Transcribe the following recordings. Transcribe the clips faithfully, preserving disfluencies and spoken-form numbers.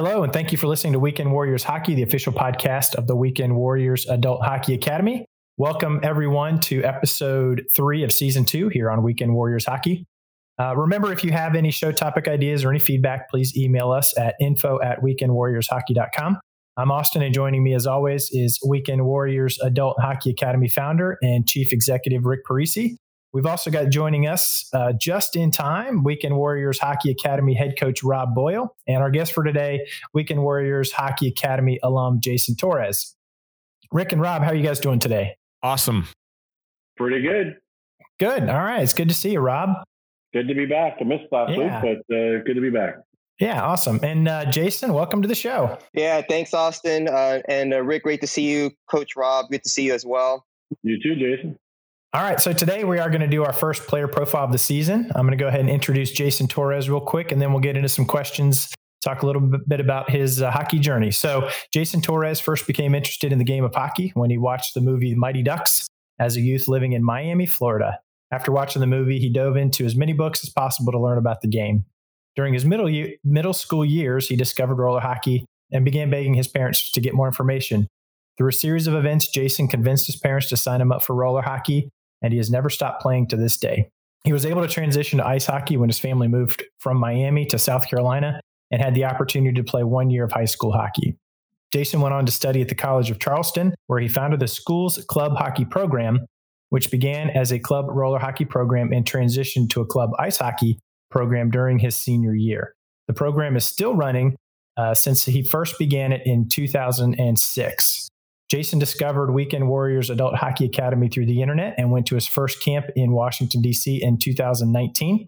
Hello, and thank you for listening to Weekend Warriors Hockey, the official podcast of the Weekend Warriors Adult Hockey Academy. Welcome, everyone, to episode three of season two here on Weekend Warriors Hockey. Uh, remember, if you have any show topic ideas or any feedback, please email us at info at weekend warriors hockey dot com. I'm Austin, and joining me, as always, is Weekend Warriors Adult Hockey Academy founder and chief executive Rick Parisi. We've also got joining us uh, just in time, Weekend Warriors Hockey Academy head coach Rob Boyle, and our guest for today, Weekend Warriors Hockey Academy alum Jason Torres. Rick and Rob, how are you guys doing today? Awesome. Pretty good. Good. All right. It's good to see you, Rob. Good to be back. I missed last yeah. week, but uh, good to be back. Yeah, awesome. And uh, Jason, welcome to the show. Yeah, thanks, Austin. Uh, and uh, Rick, great to see you. Coach Rob, good to see you as well. You too, Jason. All right, so today we are going to do our first player profile of the season. I'm going to go ahead and introduce Jason Torres real quick, and then we'll get into some questions, talk a little bit about his uh, hockey journey. So Jason Torres first became interested in the game of hockey when he watched the movie Mighty Ducks as a youth living in Miami, Florida. After watching the movie, he dove into as many books as possible to learn about the game. During his middle year, middle school years, he discovered roller hockey and began begging his parents to get more information. Through a series of events, Jason convinced his parents to sign him up for roller hockey, and he has never stopped playing to this day. He was able to transition to ice hockey when his family moved from Miami to South Carolina and had the opportunity to play one year of high school hockey. Jason went on to study at the College of Charleston, where he founded the school's club hockey program, which began as a club roller hockey program and transitioned to a club ice hockey program during his senior year. The program is still running uh, since he first began it in two thousand six. Jason discovered Weekend Warriors Adult Hockey Academy through the internet and went to his first camp in Washington, D C in two thousand nineteen.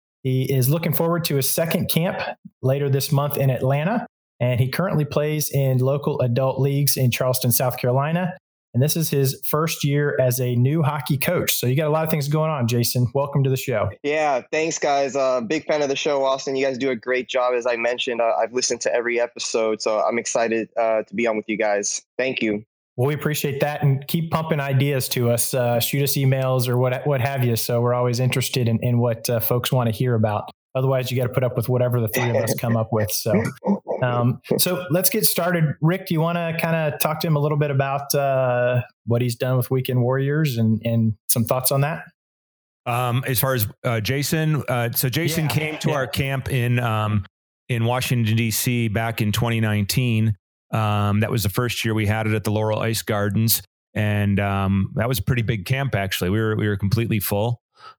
He is looking forward to his second camp later this month in Atlanta, and he currently plays in local adult leagues in Charleston, South Carolina. And this is his first year as a new hockey coach. So you got a lot of things going on, Jason. Welcome to the show. Yeah, thanks, guys. Uh, big fan of the show, Austin. You guys do a great job. As I mentioned, uh, I've listened to every episode, so I'm excited uh, to be on with you guys. Thank you. Well, we appreciate that, and keep pumping ideas to us. Uh, shoot us emails or what what have you. So we're always interested in, in what uh, folks want to hear about. Otherwise, you got to put up with whatever the three of us come up with. So, um, so let's get started. Rick, do you want to kind of talk to him a little bit about uh, what he's done with Weekend Warriors and, and some thoughts on that? Um, as far as uh, Jason, uh, so Jason Yeah, came to yeah. our camp in um, in Washington, D C back in twenty nineteen. Um, that was the first year we had it at the Laurel Ice Gardens. And um, that was a pretty big camp, actually. We were we were completely full.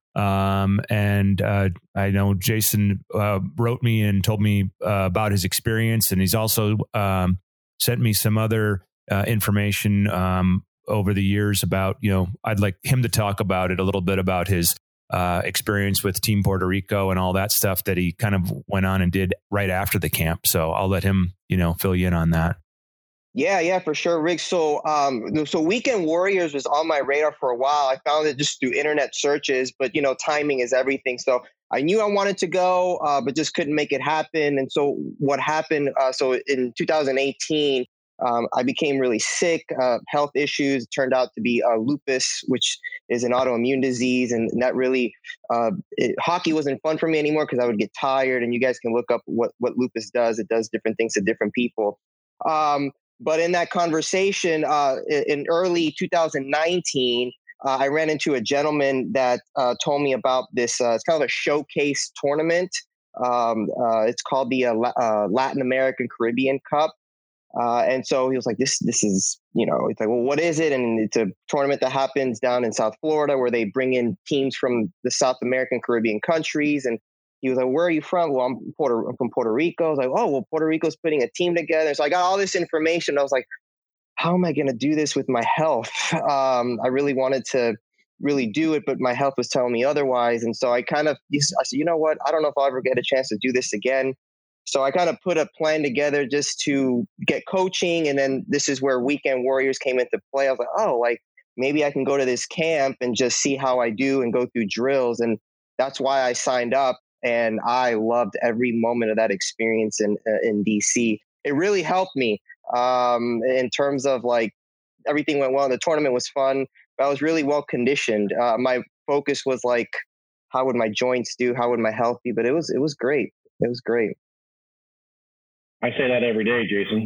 Um, and uh, I know Jason uh, wrote me and told me uh, about his experience. And he's also um, sent me some other uh, information um, over the years about, you know, I'd like him to talk about it a little bit about his uh, experience with Team Puerto Rico and all that stuff that he kind of went on and did right after the camp. So I'll let him, you know, fill you in on that. Yeah, yeah, for sure, Rick. So, um, so Weekend Warriors was on my radar for a while. I found it just through internet searches, but you know, timing is everything. So I knew I wanted to go, uh, but just couldn't make it happen. And so what happened? Uh, so in two thousand eighteen, um, I became really sick, uh, health issues. It turned out to be uh, lupus, which is an autoimmune disease, and that really uh, it, hockey wasn't fun for me anymore because I would get tired. And you guys can look up what what lupus does. It does different things to different people. Um, But in that conversation, uh, in early two thousand nineteen, uh, I ran into a gentleman that uh, told me about this. Uh, it's kind of a showcase tournament. Um, uh, it's called the uh, La- uh, Latin American Caribbean Cup. Uh, and so he was like, this, this is, you know, it's like, well, what is it? And it's a tournament that happens down in South Florida where they bring in teams from the South American Caribbean countries. And he was like, where are you from? Well, I'm, Puerto, I'm from Puerto Rico. I was like, oh, well, Puerto Rico's putting a team together. So I got all this information. I was like, how am I going to do this with my health? Um, I really wanted to really do it, but my health was telling me otherwise. And so I kind of, I said, you know what? I don't know if I'll ever get a chance to do this again. So I kind of put a plan together just to get coaching. And then this is where Weekend Warriors came into play. I was like, oh, like maybe I can go to this camp and just see how I do and go through drills. And that's why I signed up. And I loved every moment of that experience in uh, in D C. It really helped me um, in terms of like everything went well. The tournament was fun, but I was really well conditioned. Uh, my focus was like, how would my joints do? How would my health be? But it was it was great. It was great. I say that every day, Jason.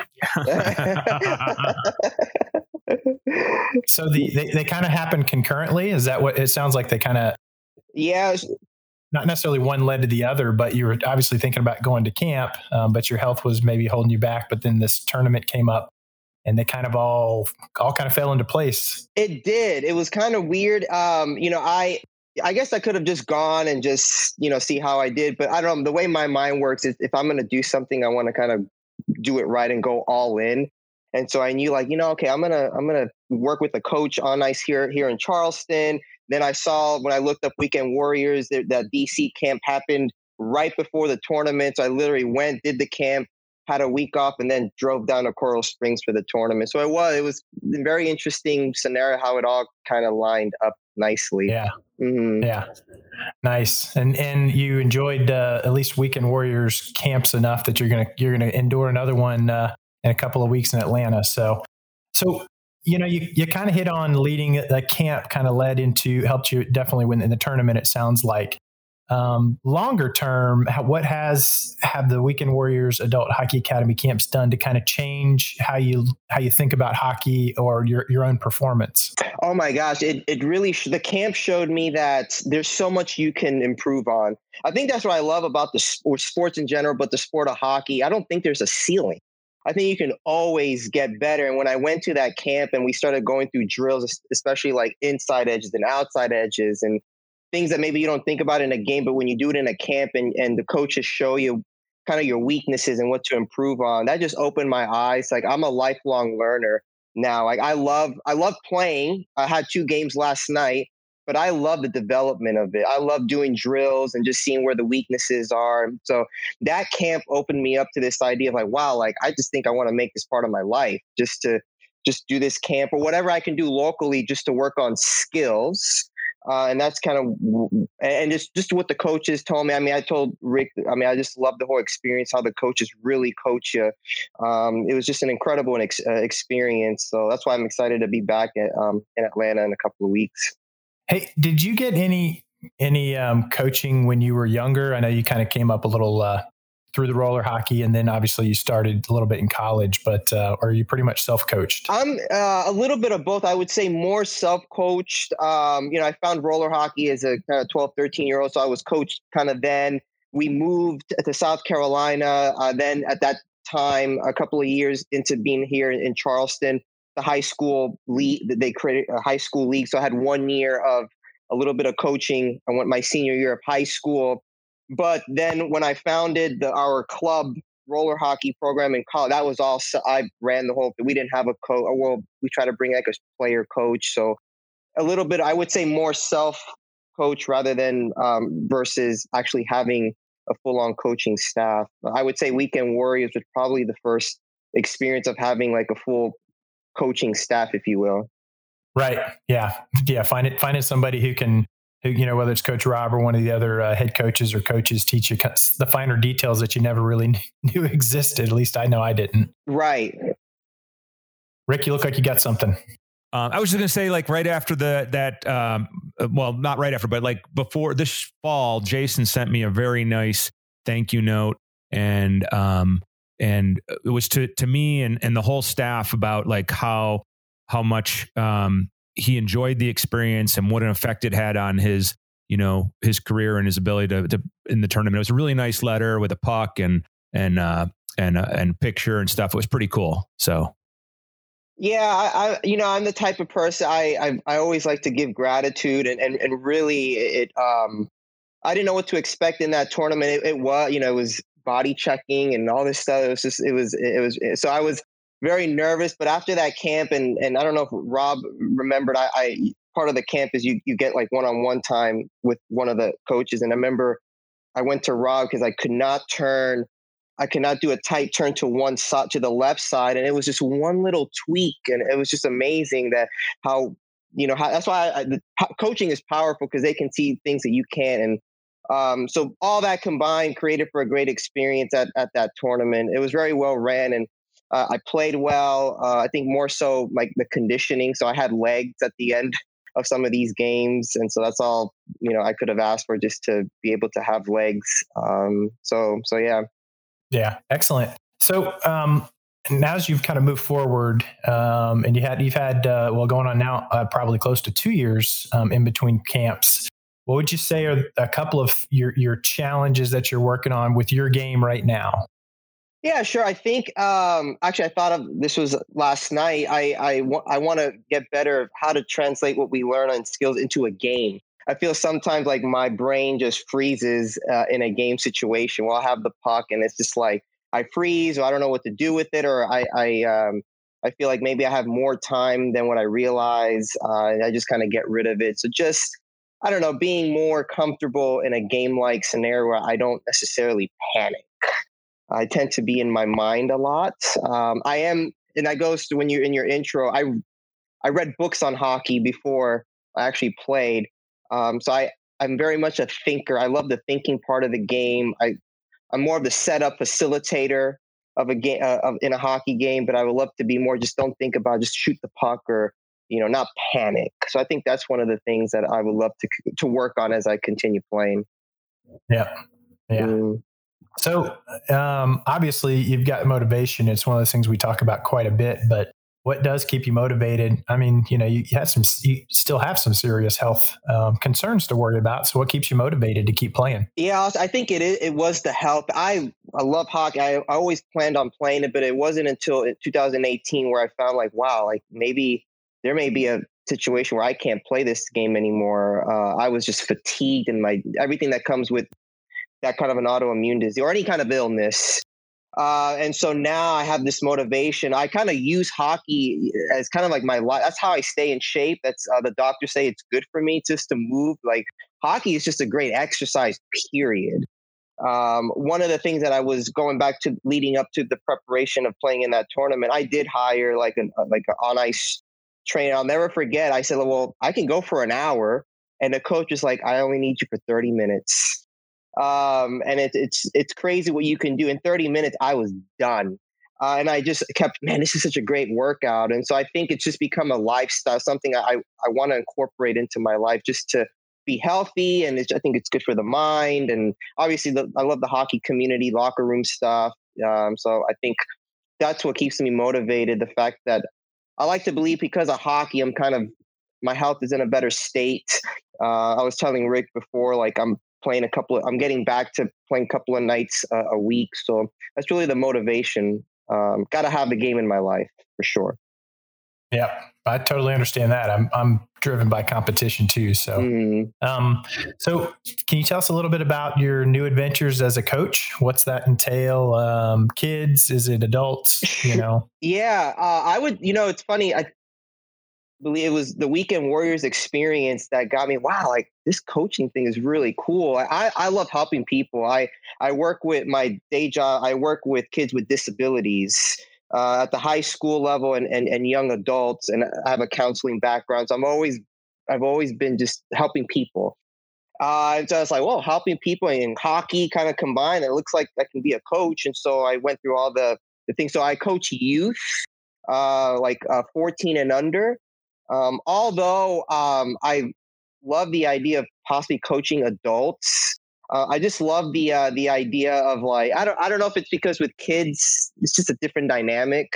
So the, they, they kind of happen concurrently. Is that what it sounds like? They kind of, yeah, not necessarily one led to the other, but you were obviously thinking about going to camp, um, but your health was maybe holding you back. But then this tournament came up and they kind of all, all kind of fell into place. It did. It was kind of weird. Um, you know, I, I guess I could have just gone and just, you know, see how I did, but I don't know. The way my mind works is if I'm going to do something, I want to kind of do it right and go all in. And so I knew like, you know, okay, I'm going to, I'm going to work with a coach on ice here, here in Charleston. Then I saw when I looked up Weekend Warriors, that, that D C camp happened right before the tournament. So I literally went, did the camp, had a week off, and then drove down to Coral Springs for the tournament. So it was, it was a very interesting scenario how it all kind of lined up nicely. Yeah. Mm-hmm. Yeah. Nice. And, and you enjoyed uh, at least Weekend Warriors camps enough that you're going to, you're going to endure another one uh, in a couple of weeks in Atlanta. So, so, you know, you, you kind of hit on leading a camp kind of led into, helped you definitely win in the tournament. It sounds like um, longer term, how, what has, have the Weekend Warriors Adult Hockey Academy camps done to kind of change how you, how you think about hockey or your, your own performance? Oh my gosh. It, it really, sh- the camp showed me that there's so much you can improve on. I think that's what I love about the sp- sports in general, but the sport of hockey, I don't think there's a ceiling. I think you can always get better. And when I went to that camp and we started going through drills, especially like inside edges and outside edges and things that maybe you don't think about in a game, but when you do it in a camp and, and the coaches show you kind of your weaknesses and what to improve on, that just opened my eyes. Like I'm a lifelong learner now. Like I love, I love playing. I had two games last night, but I love the development of it. I love doing drills and just seeing where the weaknesses are. So that camp opened me up to this idea of like, wow, like I just think I want to make this part of my life, just to just do this camp or whatever I can do locally just to work on skills. Uh, and that's kind of, and just, just what the coaches told me. I mean, I told Rick, I mean, I just love the whole experience, how the coaches really coach you. Um, it was just an incredible ex- uh, experience. So that's why I'm excited to be back at, um, in Atlanta in a couple of weeks. Hey, did you get any any um, coaching when you were younger? I know you kind of came up a little uh, through the roller hockey, and then obviously you started a little bit in college. But uh, are you pretty much self-coached? I'm uh, a little bit of both. I would say more self-coached. Um, you know, I found roller hockey as a kind of twelve, thirteen year old, so I was coached kind of then. We moved to South Carolina. Uh, then at that time, a couple of years into being here in Charleston, the high school league, they created a high school league. So I had one year of a little bit of coaching. I went my senior year of high school. But then when I founded the, our club roller hockey program in college, that was all, I ran the whole thing. We didn't have a coach. Well, we try to bring like a player coach. So a little bit, I would say more self coach rather than um, versus actually having a full on coaching staff. I would say Weekend Warriors was probably the first experience of having like a full coaching staff, if you will. Right. Yeah. Yeah. Find it, finding somebody who can, who, you know, whether it's Coach Rob or one of the other uh, head coaches or coaches teach you the finer details that you never really knew existed. At least I know I didn't. Right. Rick, you look like you got something. Um, I was just going to say, like right after the that, um, well, not right after, but like before this fall, Jason sent me a very nice thank you note, and um, and it was to to me and and the whole staff about like how how much um, he enjoyed the experience and what an effect it had on his you know his career and his ability to, to in the tournament. It was a really nice letter with a puck and and uh, and uh, and picture and stuff. It was pretty cool. So. Yeah, I, I, you know, I'm the type of person I, I, I always like to give gratitude, and, and, and really, it, um, I didn't know what to expect in that tournament. It, it was, you know, it was body checking and all this stuff. It was just, it was, it was. So I was very nervous. But after that camp, and and I don't know if Rob remembered, I, I part of the camp is you you get like one on one time with one of the coaches, and I remember I went to Rob because I could not turn. I cannot do a tight turn to one side, to the left side. And it was just one little tweak. And it was just amazing that how, you know, how, that's why I, the, coaching is powerful, because they can see things that you can't. And um, so all that combined created for a great experience at, at that tournament. It was very well ran, and uh, I played well. Uh, I think more so like the conditioning. So I had legs at the end of some of these games. And so that's all, you know, I could have asked for, just to be able to have legs. Um, so, so yeah. Yeah, excellent. So um, now as you've kind of moved forward, um, and you had you've had uh, well going on now uh, probably close to two years um, in between camps. What would you say are a couple of your your challenges that you're working on with your game right now? Yeah, sure. I think um, actually I thought of this was last night. I I, w- I want to get better at how to translate what we learn on skills into a game. I feel sometimes like my brain just freezes uh, in a game situation. Well, I'll have the puck and it's just like I freeze, or I don't know what to do with it, or I I um, I feel like maybe I have more time than what I realize, uh, and I just kind of get rid of it. So just I don't know, being more comfortable in a game-like scenario where I don't necessarily panic. I tend to be in my mind a lot. Um, I am, and that goes to when you're in your intro. I I read books on hockey before I actually played, um, so I I'm very much a thinker. I love the thinking part of the game. I I'm more of the setup facilitator of a game uh, of, in a hockey game, but I would love to be more just don't think about, just shoot the puck, or you know, not panic. So I think that's one of the things that I would love to to work on as I continue playing. Yeah, yeah. Mm. So um, obviously you've got motivation. It's one of those things we talk about quite a bit, but what does keep you motivated? I mean, you know, you have some, you still have some serious health um, concerns to worry about. So what keeps you motivated to keep playing? Yeah, I think it is, it was the health. I, I love hockey. I, I always planned on playing it, but it wasn't until two thousand eighteen where I found like, wow, like maybe there may be a situation where I can't play this game anymore. Uh, I was just fatigued, and my, everything that comes with that kind of an autoimmune disease or any kind of illness. Uh, and so now I have this motivation. I kind of use hockey as kind of like my life. That's how I stay in shape. That's uh, the doctors say it's good for me just to move. Like hockey is just a great exercise, period. Um, one of the things that I was going back to leading up to the preparation of playing in that tournament, I did hire like an, like an on ice trainer. I'll never forget. I said, well, I can go for an hour. And the coach is like, I only need you for thirty minutes. Um, and it, it's it's crazy what you can do. In thirty minutes, I was done. Uh, and I just kept, man, this is such a great workout. And so I think it's just become a lifestyle, something I, I want to incorporate into my life just to be healthy. And it's, I think it's good for the mind. And obviously, the, I love the hockey community, locker room stuff. Um, so I think that's what keeps me motivated. The fact that I like to believe because of hockey, I'm kind of, my health is in a better state. Uh, I was telling Rick before, like I'm playing a couple of, I'm getting back to playing a couple of nights uh, a week. So that's really the motivation. Um, got to have the game in my life for sure. Yeah, I totally understand that. I'm, I'm driven by competition too. So, mm. um, so can you tell us a little bit about your new adventures as a coach? What's that entail? Um, kids? Is it adults? You know? yeah, uh, I would, you know, it's funny. I believe it was the Weekend Warriors experience that got me, wow, like this coaching thing is really cool. I, I love helping people. I, I work with my day job. I work with kids with disabilities uh, at the high school level and, and, and young adults. And I have a counseling background. So I'm always, I've always been just helping people. Uh, and so I was like, well, helping people in hockey kind of combined. It looks like I can be a coach. And so I went through all the, the things. So I coach youth, uh, like uh, fourteen and under. Um, although um, I love the idea of possibly coaching adults, uh, I just love the uh, the idea of like I don't I don't know if it's because with kids it's just a different dynamic.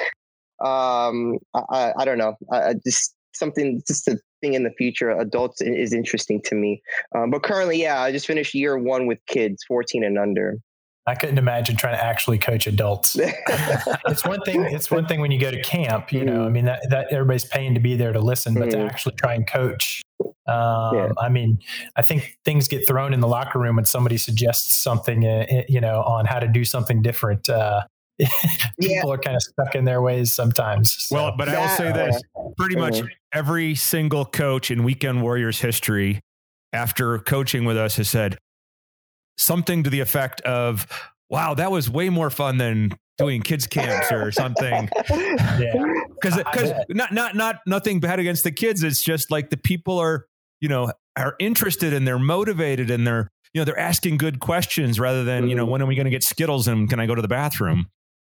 Um, I, I, I don't know. I, I just something just a thing in the future. Adults is interesting to me, um, but currently, yeah, I just finished year one with kids, fourteen and under. I couldn't imagine trying to actually coach adults. It's one thing. It's one thing when you go to camp, you know, I mean, that, that everybody's paying to be there to listen, but mm-hmm. to actually try and coach. Um, yeah. I mean, I think things get thrown in the locker room when somebody suggests something, uh, you know, on how to do something different. Uh, people yeah. are kind of stuck in their ways sometimes. So. Well, but I will say this, pretty much mm-hmm. every single coach in Weekend Warriors history, after coaching with us, has said something to the effect of, wow, that was way more fun than doing kids camps or something. Yeah. Cause, cause not, not, not, nothing bad against the kids. It's just like the people are, you know, are interested and they're motivated and they're, you know, they're asking good questions rather than, you know, when are we going to get Skittles and can I go to the bathroom?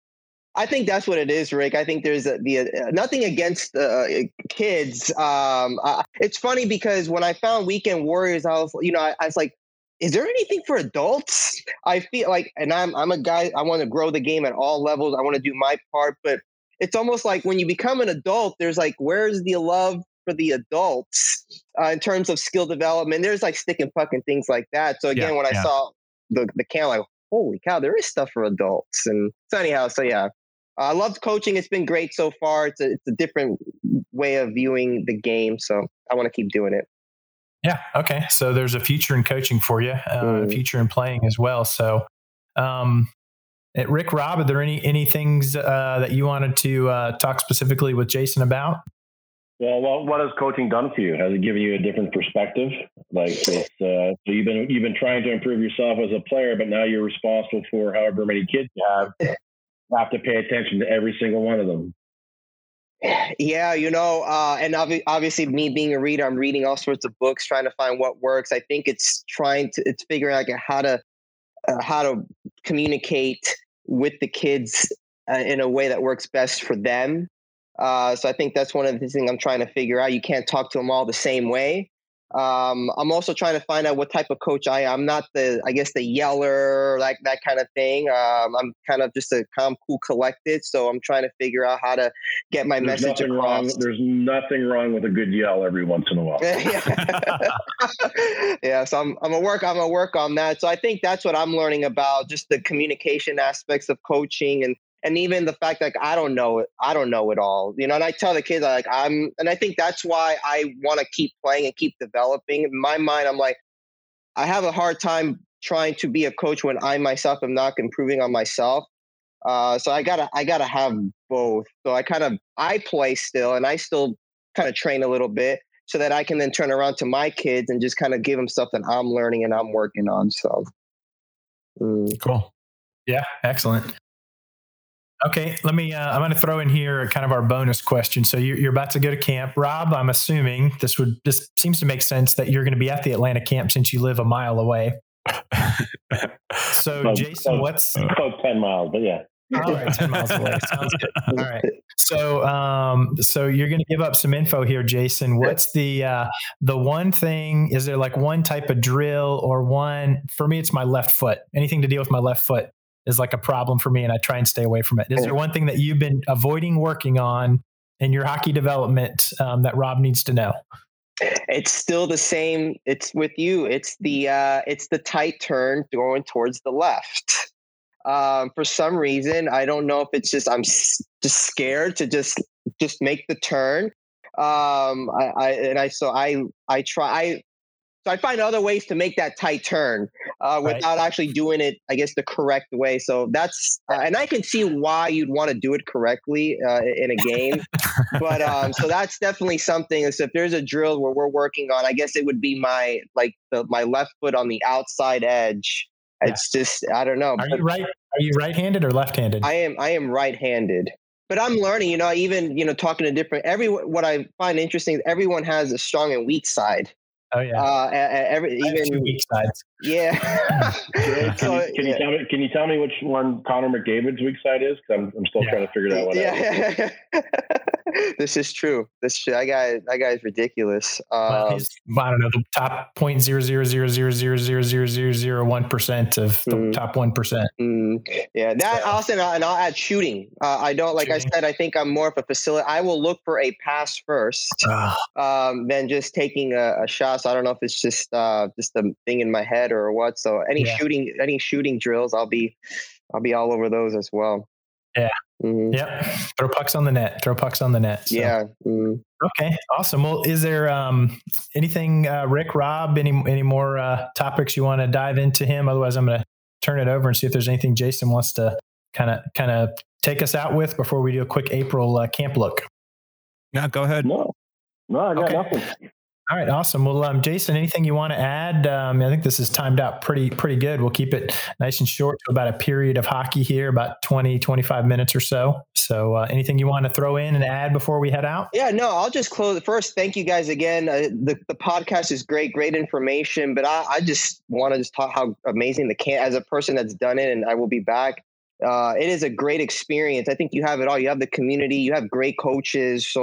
I think that's what it is, Rick. I think there's a, the uh, nothing against uh, kids. Um, uh, it's funny because when I found Weekend Warriors, I was, you know, I, I was like, is there anything for adults? I feel like, and I'm I'm a guy, I want to grow the game at all levels. I want to do my part, but it's almost like when you become an adult, there's like, where's the love for the adults uh, in terms of skill development? There's like stick and puck and things like that. So again, Yeah, when I yeah. saw the the camp, like, holy cow, there is stuff for adults. And so anyhow, so yeah, I loved coaching. It's been great so far. It's a, it's a different way of viewing the game. So I want to keep doing it. Yeah. Okay. So there's a future in coaching for you, uh, Mm. a future in playing as well. So, um, eh, Rick, Rob, are there any, any things uh, that you wanted to uh, talk specifically with Jason about? Well, what, what has coaching done for you? Has it given you a different perspective? Like, it's, uh, so you've been you've been trying to improve yourself as a player, but now you're responsible for however many kids you have. You have to pay attention to every single one of them. Yeah, you know, uh, and obvi- obviously, me being a reader, I'm reading all sorts of books, trying to find what works. I think it's trying to it's figuring out how to uh, how to communicate with the kids uh, in a way that works best for them. Uh, so I think that's one of the things I'm trying to figure out. You can't talk to them all the same way. Um, I'm also trying to find out what type of coach I am. I'm not the, I guess, the yeller, like that kind of thing. Um, I'm kind of just a calm, cool, collected. So I'm trying to figure out how to get my There's message nothing across. wrong. There's nothing wrong with a good yell every once in a while. yeah. yeah. So I'm, I'm gonna work. I'm gonna work on that. So I think that's what I'm learning about, just the communication aspects of coaching, and and even the fact like I don't know it. I don't know it all. You know, and I tell the kids like I'm, and I think that's why I want to keep playing and keep developing. In my mind, I'm like, I have a hard time trying to be a coach when I myself am not improving on myself. Uh, so I gotta, I gotta have both. So I kind of, I play still, and I still kind of train a little bit, so that I can then turn around to my kids and just kind of give them stuff that I'm learning and I'm working on. So, mm. Cool. Yeah. Excellent. Okay, let me. Uh, I'm going to throw in here kind of our bonus question. So you're, you're about to go to camp, Rob. I'm assuming this would this seems to make sense that you're going to be at the Atlanta camp since you live a mile away. So About- Jason, about- what's About ten miles, but yeah. all right? Ten miles away. Sounds good. All right. So, um, so you're going to give up some info here, Jason. What's the uh, the one thing? Is there like one type of drill or one? For me, it's my left foot. Anything to deal with my left foot is like a problem for me, and I try and stay away from it. Is there one thing that you've been avoiding working on in your hockey development um, that Rob needs to know? It's still the same. It's with you. It's the uh, it's the tight turn going towards the left. Um, for some reason, I don't know if it's just I'm s- just scared to just just make the turn. Um, I, I and I so I I try. I, So I find other ways to make that tight turn uh, without Right. actually doing it, I guess, the correct way. So that's, uh, and I can see why you'd want to do it correctly uh, in a game. But um, so that's definitely something. So if there's a drill where we're working on, I guess it would be my like the, my left foot on the outside edge. Yeah. It's just I don't know. Are but you right? Are you right-handed or left-handed? I am I am right-handed. But I'm learning, you know, even, you know, talking to different, every, what I find interesting is everyone has a strong and weak side. Oh yeah. Uh, a- a- every, I have two even, weak sides. yeah. Can, So, you, can yeah. you tell me? Can you tell me which one Connor McDavid's weak side is? Because I'm, I'm still Yeah. trying to figure that one out. Yeah. This is true. This that guy, that guy is ridiculous. Well, Um, he's, I don't know, the top point zero zero zero zero zero zero zero zero zero one percent of the Mm. top one percent. mm, yeah, that So- also, and I'll, and I'll add shooting. Uh, I don't, like Shooting. I said, I think I'm more of a facility. I will look for a pass first, um, than just taking a, a shot. So I don't know if it's just uh, just a thing in my head or what. So any Yeah. shooting, any shooting drills, I'll be, I'll be all over those as well. Yeah. Mhm. Yep. Throw pucks on the net. Throw pucks on the net. So. Yeah. Mm. Okay. Awesome. Well, is there um, anything, uh, Rick, Rob, any any more uh, topics you want to dive into him? Otherwise, I'm going to turn it over and see if there's anything Jason wants to kind of kind of take us out with before we do a quick April uh, camp look. No, go ahead. No, no, I got Okay. nothing. All right, awesome. Well, um, Jason, anything you want to add? Um, I think this is timed out pretty pretty good. We'll keep it nice and short to about a period of hockey here, about twenty, twenty-five minutes or so. So uh, anything you want to throw in and add before we head out? Yeah, no, I'll just close. First, thank you guys again. Uh, the, the podcast is great, great information, but I, I just want to just talk how amazing the camp, as a person that's done it, and I will be back. Uh, it is a great experience. I think you have it all. You have the community, you have great coaches. So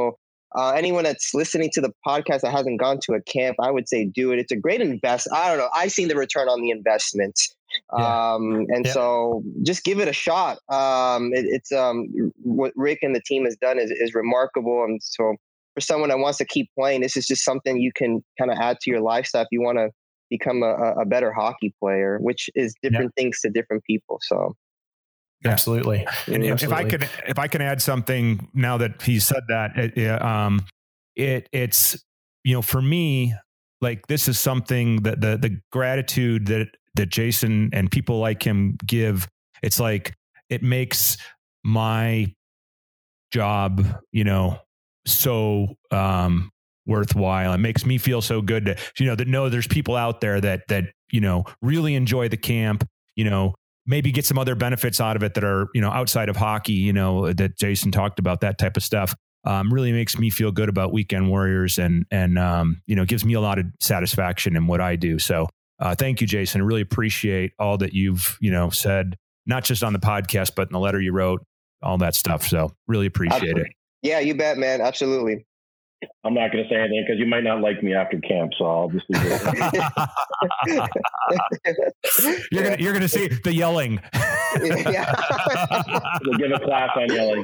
uh, anyone that's listening to the podcast that hasn't gone to a camp, I would say do it. It's a great invest. I don't know. I've seen the return on the investment. Yeah. Um, and yeah. so just give it a shot. Um, it, it's um, what Rick and the team has done is, is remarkable. And so for someone that wants to keep playing, this is just something you can kind of add to your lifestyle if you want to become a, a better hockey player, which is different yeah. things to different people. So. Absolutely. And if, Absolutely. if I could, if I can add something now that he said that, it, um, it it's, you know, for me, like this is something that the, the gratitude that, that Jason and people like him give, it's like, it makes my job, you know, so, um, worthwhile. It makes me feel so good to, you know, that know there's people out there that, that, you know, really enjoy the camp, you know, maybe get some other benefits out of it that are, you know, outside of hockey, you know, that Jason talked about, that type of stuff. Um, really makes me feel good about Weekend Warriors and, and, um, you know, gives me a lot of satisfaction in what I do. So, uh, thank you, Jason. I really appreciate all that you've, you know, said, not just on the podcast, but in the letter you wrote, all that stuff. So really appreciate Absolutely. it. Yeah, you bet, man. Absolutely. I'm not going to say anything because you might not like me after camp, so I'll just leave it. you're gonna you're gonna see the yelling. Yeah. We'll give a class on yelling.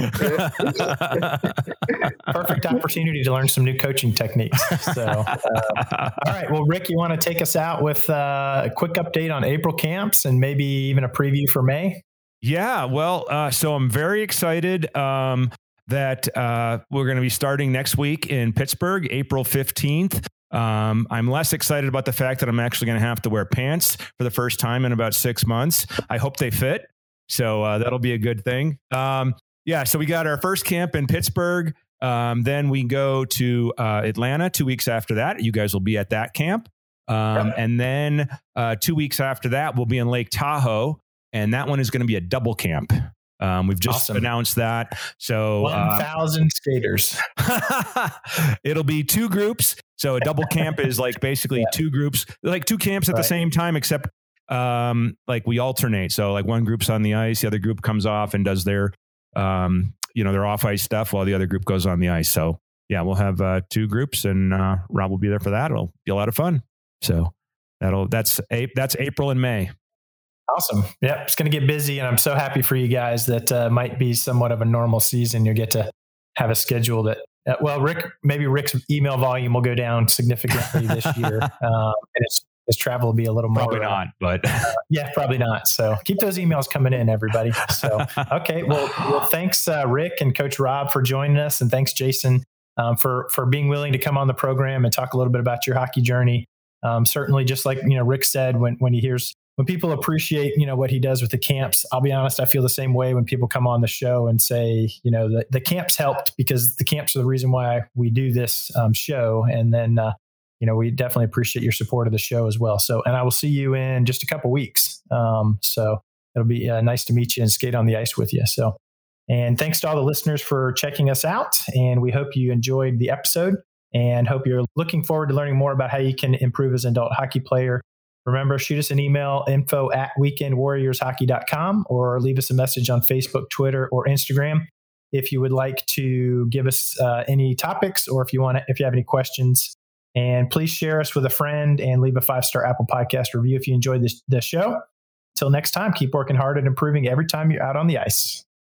Perfect opportunity to learn some new coaching techniques. So, uh, all right. Well, Rick, you want to take us out with uh, a quick update on April camps and maybe even a preview for May? Yeah. Well, uh, so I'm very excited. Um, that uh, we're going to be starting next week in Pittsburgh, April fifteenth. Um, I'm less excited about the fact that I'm actually going to have to wear pants for the first time in about six months. I hope they fit. So uh, that'll be a good thing. Um, yeah, so we got our first camp in Pittsburgh. Um, then we go to uh, Atlanta two weeks after that. You guys will be at that camp. Um, and then uh, two weeks after that, we'll be in Lake Tahoe. And that one is going to be a double camp. Um, we've just awesome. announced that. So one thousand uh, skaters. It'll be two groups. So a double camp is like basically yeah. two groups, like two camps at right. the same time, except um, like we alternate. So like one group's on the ice, the other group comes off and does their, um, you know, their off ice stuff while the other group goes on the ice. So yeah, we'll have uh, two groups and uh, Rob will be there for that. It'll be a lot of fun. So that'll, that's, that's April and May. Awesome. Yeah, it's going to get busy, and I'm so happy for you guys that uh, might be somewhat of a normal season. You'll get to have a schedule that, uh, well, Rick, maybe Rick's email volume will go down significantly this year, um, and his, his travel will be a little more. Probably not, but uh, yeah, probably not. So keep those emails coming in, everybody. So okay, well, well, thanks, uh, Rick and Coach Rob for joining us, and thanks, Jason, um, for for being willing to come on the program and talk a little bit about your hockey journey. Um, certainly, just like you know, Rick said, when when he hears. When people appreciate, you know, what he does with the camps, I'll be honest, I feel the same way when people come on the show and say, you know, the, the camps helped because the camps are the reason why we do this um, show. And then, uh, you know, we definitely appreciate your support of the show as well. So, and I will see you in just a couple weeks. Um, so it'll be uh, nice to meet you and skate on the ice with you. So, and thanks to all the listeners for checking us out. And we hope you enjoyed the episode and hope you're looking forward to learning more about how you can improve as an adult hockey player. Remember, shoot us an email, info at weekend warriors hockey dot com, or leave us a message on Facebook, Twitter, or Instagram if you would like to give us uh, any topics or if you want to, if you have any questions. And please share us with a friend and leave a five-star Apple Podcast review if you enjoyed this, this show. Until next time, keep working hard at improving every time you're out on the ice.